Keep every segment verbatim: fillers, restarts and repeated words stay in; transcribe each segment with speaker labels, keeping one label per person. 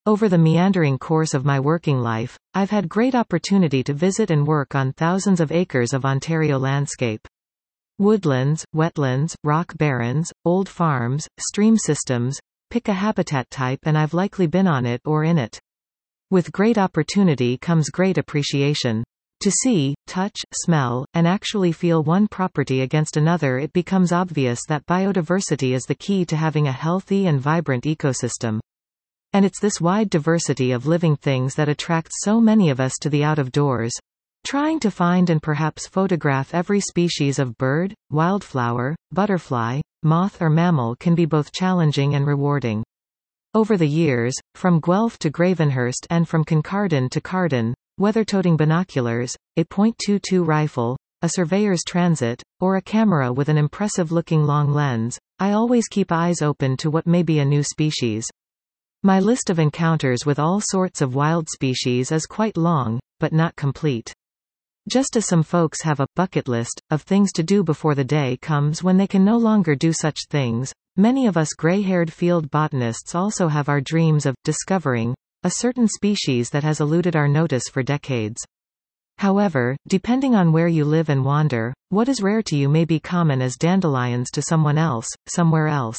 Speaker 1: Over the meandering course of my working life, I've had great opportunity to visit and work on thousands of acres of Ontario landscape. Woodlands, wetlands, rock barrens, old farms, stream systems, pick a habitat type and I've likely been on it or in it. With great opportunity comes great appreciation. To see, touch, smell, and actually feel one property against another, it becomes obvious that biodiversity is the key to having a healthy and vibrant ecosystem. And it's this wide diversity of living things that attracts so many of us to the out-of-doors. Trying to find and perhaps photograph every species of bird, wildflower, butterfly, moth or mammal can be both challenging and rewarding. Over the years, from Guelph to Gravenhurst and from Kincardine to Carden, whether toting binoculars, a point two two rifle, a surveyor's transit, or a camera with an impressive-looking long lens, I always keep eyes open to what may be a new species. My list of encounters with all sorts of wild species is quite long, but not complete. Just as some folks have a bucket list of things to do before the day comes when they can no longer do such things, many of us gray-haired field botanists also have our dreams of discovering a certain species that has eluded our notice for decades. However, depending on where you live and wander, what is rare to you may be common as dandelions to someone else, somewhere else.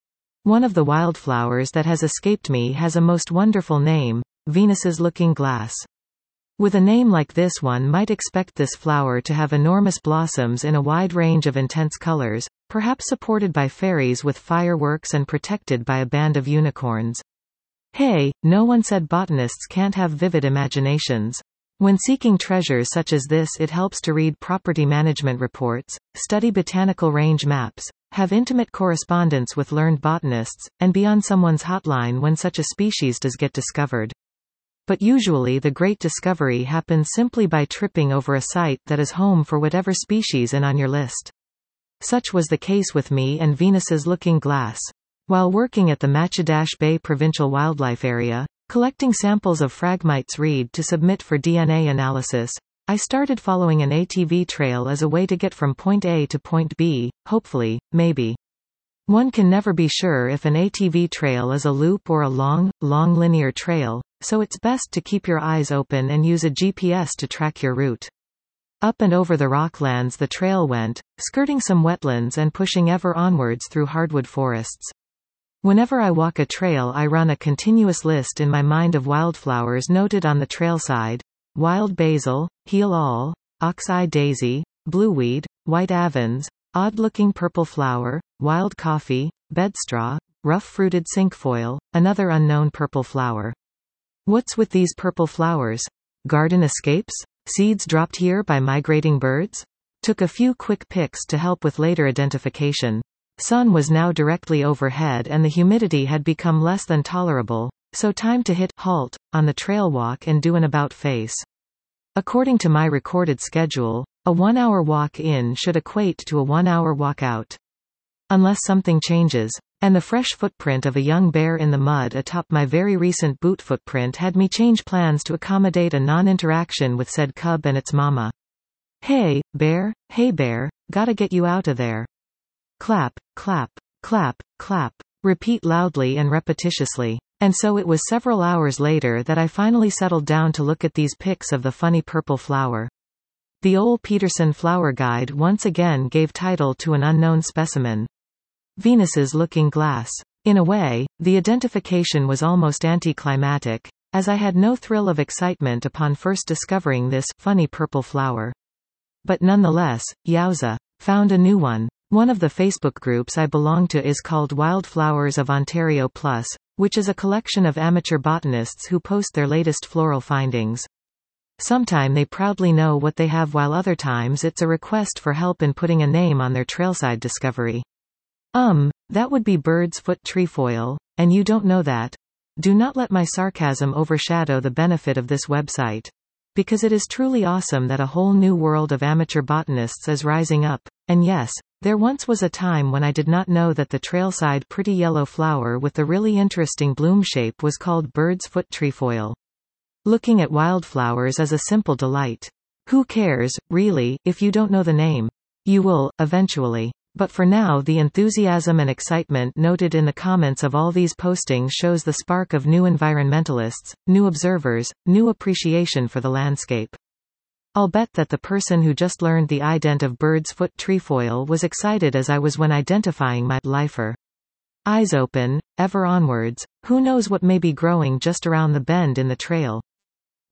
Speaker 1: One of the wildflowers that has escaped me has a most wonderful name, Venus's looking glass. With a name like this, one might expect this flower to have enormous blossoms in a wide range of intense colors, perhaps supported by fairies with fireworks and protected by a band of unicorns. Hey, no one said botanists can't have vivid imaginations. When seeking treasures such as this, it helps to read property management reports, study botanical range maps, have intimate correspondence with learned botanists, and be on someone's hotline when such a species does get discovered. But usually the great discovery happens simply by tripping over a site that is home for whatever species in on your list. Such was the case with me and Venus's looking glass. While working at the Matchedash Bay Provincial Wildlife Area, collecting samples of Phragmites reed to submit for D N A analysis, I started following an A T V trail as a way to get from point A to point B, hopefully, maybe. One can never be sure if an A T V trail is a loop or a long, long linear trail, so it's best to keep your eyes open and use a G P S to track your route. Up and over the rocklands the trail went, skirting some wetlands and pushing ever onwards through hardwood forests. Whenever I walk a trail, I run a continuous list in my mind of wildflowers noted on the trailside: wild basil, heel-all, ox-eye daisy, blueweed, white avens, odd-looking purple flower, wild coffee, bedstraw, rough-fruited cinquefoil, another unknown purple flower. What's with these purple flowers? Garden escapes? Seeds dropped here by migrating birds? Took a few quick pics to help with later identification. Sun was now directly overhead and the humidity had become less than tolerable, so time to hit halt on the trail walk and do an about-face. According to my recorded schedule, a one-hour walk in should equate to a one-hour walk out. Unless something changes. And the fresh footprint of a young bear in the mud atop my very recent boot footprint had me change plans to accommodate a non-interaction with said cub and its mama. Hey, bear, hey bear, gotta get you out of there. Clap, clap, clap, clap. Repeat loudly and repetitiously. And so it was several hours later that I finally settled down to look at these pics of the funny purple flower. The Ole Peterson Flower Guide once again gave title to an unknown specimen. Venus's looking glass. In a way, the identification was almost anticlimactic, as I had no thrill of excitement upon first discovering this funny purple flower. But nonetheless, yowza, found a new one. One of the Facebook groups I belong to is called Wildflowers of Ontario Plus, which is a collection of amateur botanists who post their latest floral findings. Sometime they proudly know what they have, while other times it's a request for help in putting a name on their trailside discovery. Um, that would be bird's foot trefoil, and you don't know that? Do not let my sarcasm overshadow the benefit of this website. Because it is truly awesome that a whole new world of amateur botanists is rising up, and yes, there once was a time when I did not know that the trailside pretty yellow flower with the really interesting bloom shape was called bird's foot trefoil. Looking at wildflowers is a simple delight. Who cares, really, if you don't know the name? You will, eventually. But for now the enthusiasm and excitement noted in the comments of all these postings shows the spark of new environmentalists, new observers, new appreciation for the landscape. I'll bet that the person who just learned the ident of bird's foot trefoil was excited as I was when identifying my lifer. Eyes open, ever onwards, who knows what may be growing just around the bend in the trail.